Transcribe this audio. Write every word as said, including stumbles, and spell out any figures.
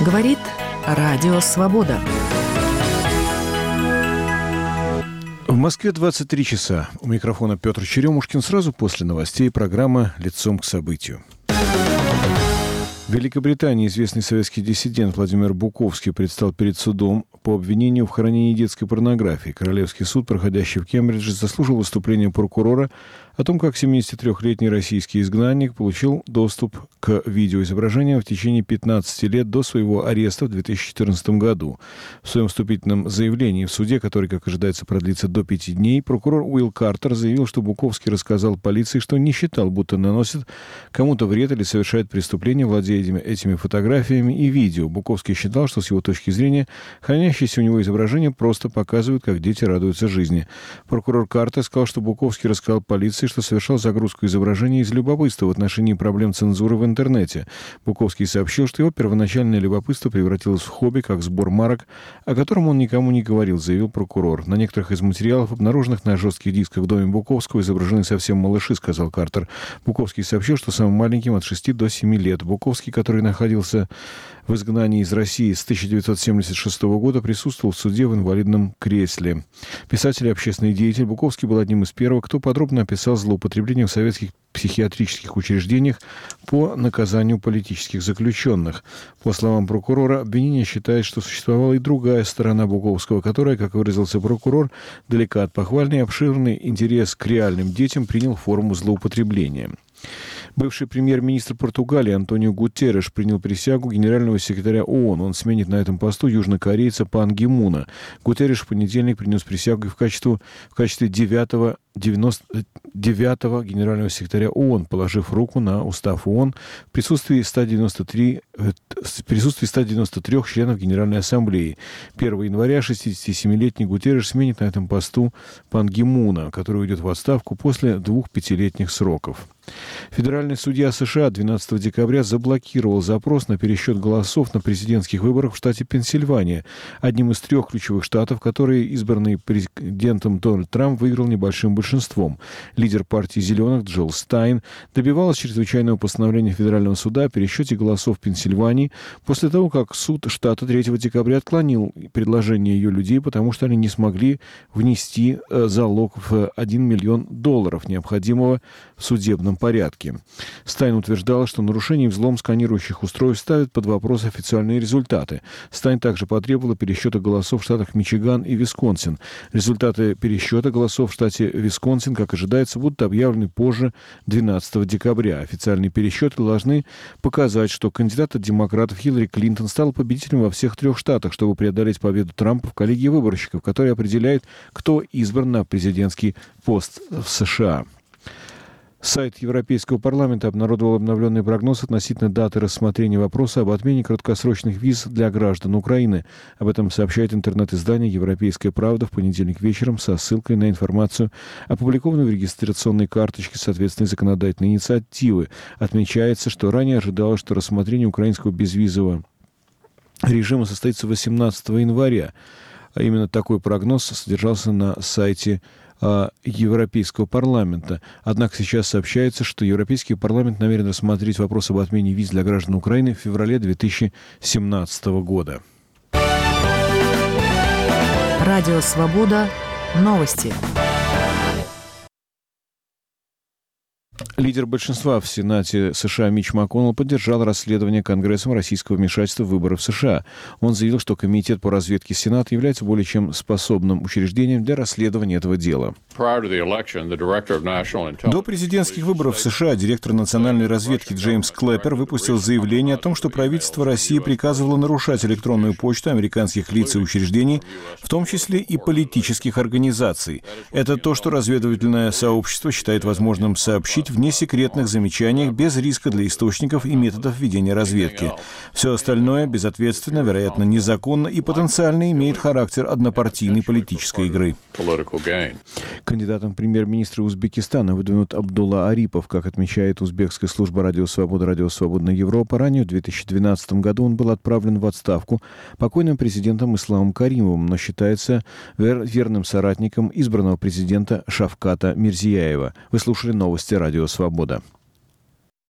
Говорит Радио Свобода. В Москве двадцать три часа. У микрофона Петр Черемушкин. Сразу после новостей программа «Лицом к событию». В Великобритании известный советский диссидент Владимир Буковский предстал перед судом по обвинению в хранении детской порнографии. Королевский суд, проходящий в Кембридже, заслушал выступление прокурора о том, как семидесятитрёхлетний российский изгнанник получил доступ к видеоизображениям в течение пятнадцати лет до своего ареста в две тысячи четырнадцатом году. В своем вступительном заявлении в суде, который, как ожидается, продлится до пяти дней, прокурор Уилл Картер заявил, что Буковский рассказал полиции, что не считал, будто наносит кому-то вред или совершает преступление, владея этими, этими фотографиями и видео. Буковский считал, что с его точки зрения хранящиеся у него изображения просто показывают, как дети радуются жизни. Прокурор Картер сказал, что Буковский рассказал полиции, что совершал загрузку изображений из любопытства в отношении проблем цензуры в интернете. Буковский сообщил, что его первоначальное любопытство превратилось в хобби, как сбор марок, о котором он никому не говорил, заявил прокурор. На некоторых из материалов, обнаруженных на жестких дисках в доме Буковского, изображены совсем малыши, сказал Картер. Буковский сообщил, что самым маленьким от шести до семи лет. Буковский, который находился в изгнании из России с тысяча девятьсот семьдесят шестого года, присутствовал в суде в инвалидном кресле. Писатель и общественный деятель Буковский был одним из первых, кто подробно описал злоупотребление в советских психиатрических учреждениях по наказанию политических заключенных. По словам прокурора, обвинение считает, что существовала и другая сторона Буковского, которая, как выразился прокурор, далека от похвальной и обширный интерес к реальным детям принял форму злоупотребления. Бывший премьер-министр Португалии Антонио Гутерреш принял присягу генерального секретаря ООН. Он сменит на этом посту южнокорейца Пан Ги Муна. Гутерреш в понедельник принес присягу в качестве, в качестве девятого, девяносто девятого генерального секретаря ООН, положив руку на устав ООН в присутствии ста девяноста трёх, в присутствии ста девяноста трёх членов Генеральной Ассамблеи. первого января шестидесятисемилетний Гутерреш сменит на этом посту Пан Ги Муна, который уйдет в отставку после двух пятилетних сроков. Федеральный судья США двенадцатого декабря заблокировал запрос на пересчет голосов на президентских выборах в штате Пенсильвания, одним из трех ключевых штатов, которые избранный президентом Дональд Трамп выиграл небольшим большинством. Лидер партии «Зеленых» Джилл Стайн добивалась чрезвычайного постановления федерального суда о пересчете голосов в Пенсильвании после того, как суд штата третьего декабря отклонил предложение ее людей, потому что они не смогли внести залог в один миллион долларов, необходимого в судебном порядке. Стайн утверждала, что нарушение и взлом сканирующих устройств ставят под вопрос официальные результаты. Стайн также потребовала пересчета голосов в штатах Мичиган и Висконсин. Результаты пересчета голосов в штате Висконсин, как ожидается, будут объявлены позже двенадцатого декабря. Официальные пересчеты должны показать, что кандидат от демократов Хиллари Клинтон стал победителем во всех трех штатах, чтобы преодолеть победу Трампа в коллегии выборщиков, которая определяет, кто избран на президентский пост в США. Сайт Европейского парламента обнародовал обновленный прогноз относительно даты рассмотрения вопроса об отмене краткосрочных виз для граждан Украины. Об этом сообщает интернет-издание «Европейская правда» в понедельник вечером со ссылкой на информацию, опубликованную в регистрационной карточке соответственной законодательной инициативы. Отмечается, что ранее ожидалось, что рассмотрение украинского безвизового режима состоится восемнадцатого января. А именно такой прогноз содержался на сайте Европейского парламента. Однако сейчас сообщается, что Европейский парламент намерен рассмотреть вопрос об отмене виз для граждан Украины в феврале две тысячи семнадцатого года. Радио Свобода. Новости. Лидер большинства в Сенате США Митч МакКоннелл поддержал расследование Конгрессом российского вмешательства в выборы в США. Он заявил, что Комитет по разведке Сената является более чем способным учреждением для расследования этого дела. До президентских выборов в США директор национальной разведки Джеймс Клэппер выпустил заявление о том, что правительство России приказывало нарушать электронную почту американских лиц и учреждений, в том числе и политических организаций. Это то, что разведывательное сообщество считает возможным сообщить в несекретных замечаниях без риска для источников и методов ведения разведки. Все остальное безответственно, вероятно, незаконно и потенциально имеет характер однопартийной политической игры. Кандидатом в премьер-министра Узбекистана выдвинут Абдулла Арипов. Как отмечает узбекская служба «Радио Свобода», «Радио Свободная Европа», ранее в две тысячи двенадцатом году он был отправлен в отставку покойным президентом Исламом Каримовым, но считается вер- верным соратником избранного президента Шавката Мирзияева. Вы слушали новости «Радио Свобода».